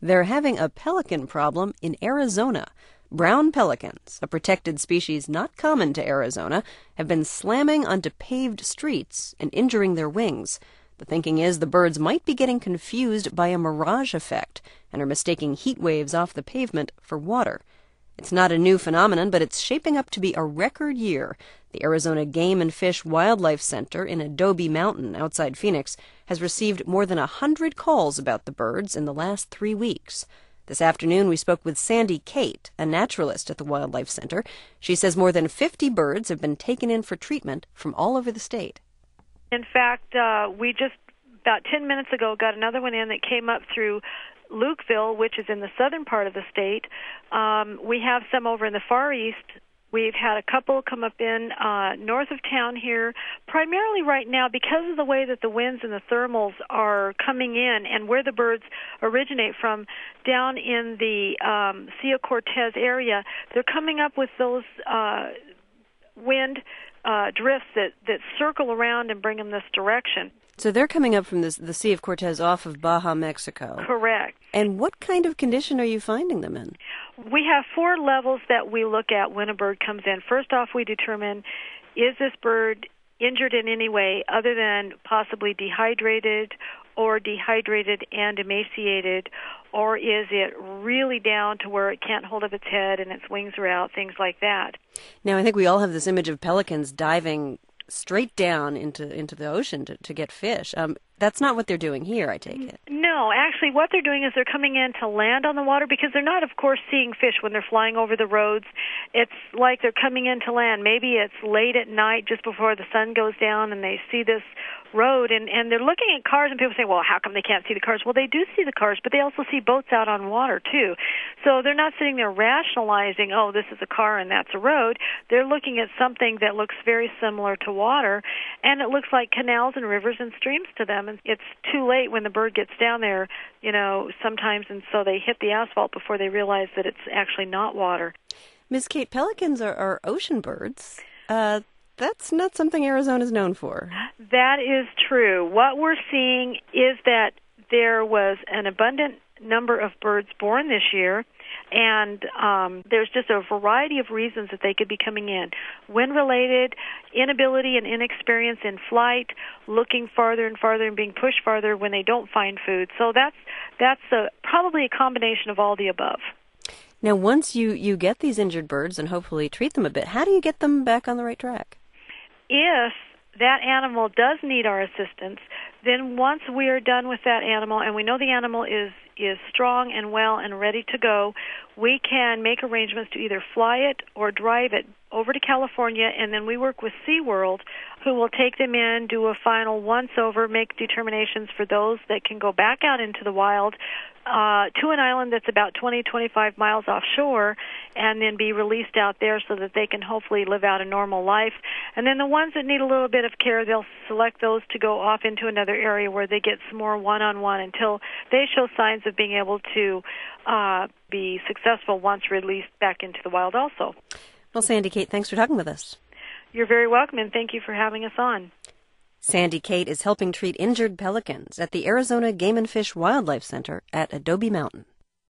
They're having a pelican problem in Arizona. Brown pelicans, a protected species not common to Arizona, have been slamming onto paved streets and injuring their wings. The thinking is the birds might be getting confused by a mirage effect and are mistaking heat waves off the pavement for water. It's not a new phenomenon, but it's shaping up to be a record year. The Arizona Game and Fish Wildlife Center in Adobe Mountain outside Phoenix has received more than 100 calls about the birds in the last 3 weeks. This afternoon we spoke with Sandy Kate, a naturalist at the Wildlife Center. She says more than 50 birds have been taken in for treatment from all over the state. In fact, we just about 10 minutes ago got another one in that came up through Lukeville, which is in the southern part of the state. We have some over in the far east. We've had a couple come up in north of town here, primarily right now because of the way that the winds and the thermals are coming in and where the birds originate from down in the Sea of Cortez area. They're coming up with those wind drifts that circle around and bring them this direction. So they're coming up from the Sea of Cortez off of Baja, Mexico. Correct. And what kind of condition are you finding them in? We have 4 levels that we look at when a bird comes in. First off, we determine, is this bird injured in any way other than possibly dehydrated and emaciated, or is it really down to where it can't hold up its head and its wings are out, things like that. Now, I think we all have this image of pelicans diving straight down into the ocean to get fish. That's not what they're doing here, I take it. No, actually what they're doing is they're coming in to land on the water because they're not, of course, seeing fish when they're flying over the roads. It's like they're coming in to land. Maybe it's late at night just before the sun goes down and they see this road and they're looking at cars and people say, well, how come they can't see the cars? Well, they do see the cars, but they also see boats out on water too. So they're not sitting there rationalizing, oh, this is a car and that's a road. They're looking at something that looks very similar to water, and it looks like canals and rivers and streams to them. And it's too late when the bird gets down there, sometimes, and so they hit the asphalt before they realize that it's actually not water. Ms. Kate, pelicans are ocean birds. That's not something Arizona's known for. That is true. What we're seeing is that there was an abundant number of birds born this year, and there's just a variety of reasons that they could be coming in. Wind-related, inability and inexperience in flight, looking farther and farther and being pushed farther when they don't find food. So that's probably a combination of all the above. Now, once you get these injured birds and hopefully treat them a bit, how do you get them back on the right track? If that animal does need our assistance, then once we are done with that animal and we know the animal is strong and well and ready to go, we can make arrangements to either fly it or drive it over to California, and then we work with SeaWorld, who will take them in, do a final once-over, make determinations for those that can go back out into the wild to an island that's about 20-25 miles offshore, and then be released out there so that they can hopefully live out a normal life. And then the ones that need a little bit of care, they'll select those to go off into another area where they get some more one-on-one until they show signs of being able to be successful once released back into the wild also. Well, Sandy Kate, thanks for talking with us. You're very welcome, and thank you for having us on. Sandy Kate is helping treat injured pelicans at the Arizona Game and Fish Wildlife Center at Adobe Mountain.